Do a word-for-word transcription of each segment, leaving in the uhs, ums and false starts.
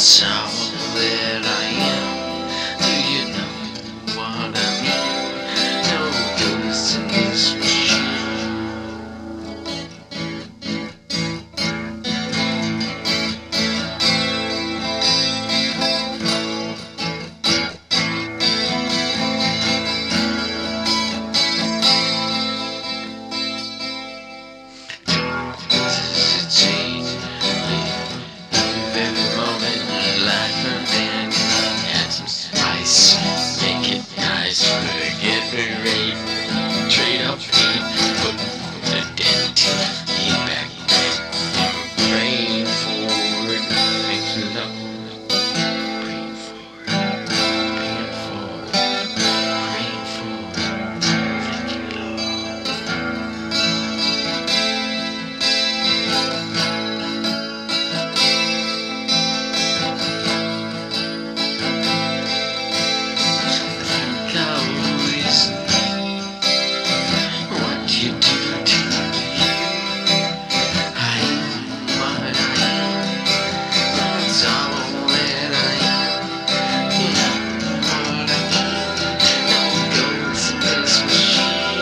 That's all that I am. Do you know what I mean? No ghosts in this machine. Trade up feet, put the dent, lean back, brain forward, thank you Lord. Brain forward, brain forward, brain forward, thank you Lord. Think I always you do to you. I am what I am. That's all that I am. You know what I mean? No ghosts in this machine.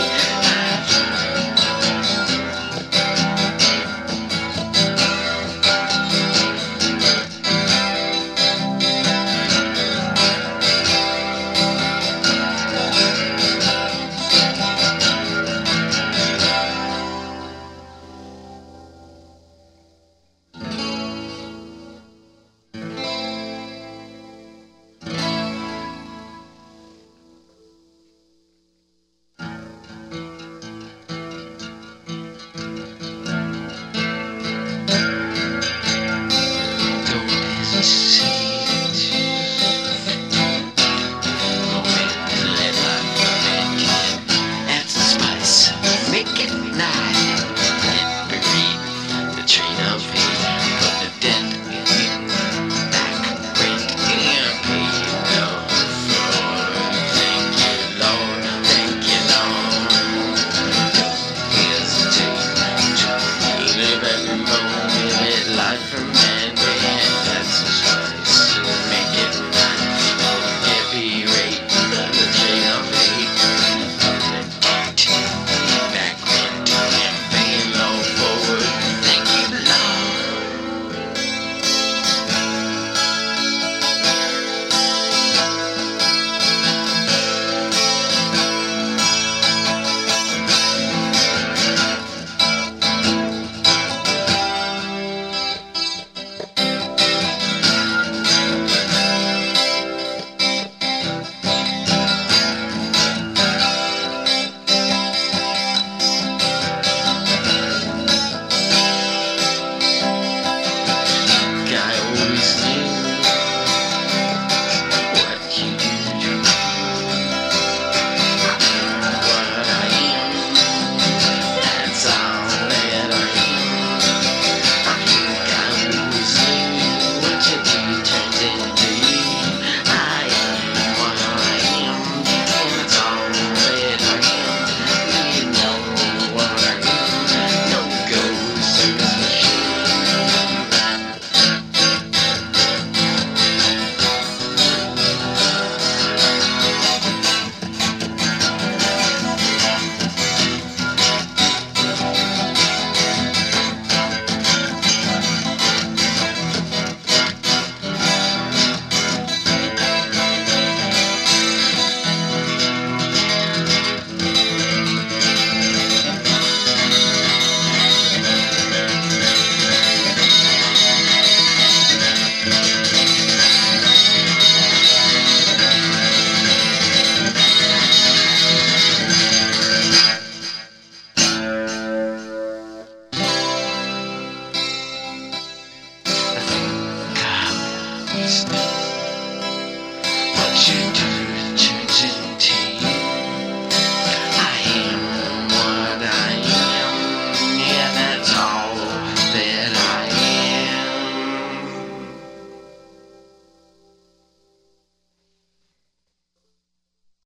Peace.